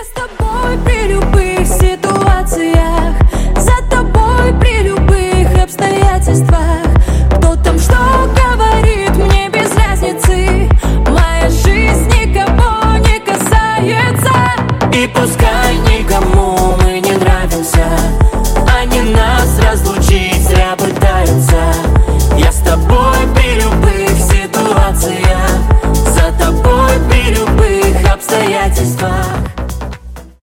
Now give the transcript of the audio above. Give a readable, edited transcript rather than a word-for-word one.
с тобой при любых ситуациях, за тобой при любых обстоятельствах. Кто там что говорит, мне без разницы. Моя жизнь никого не касается. И пускай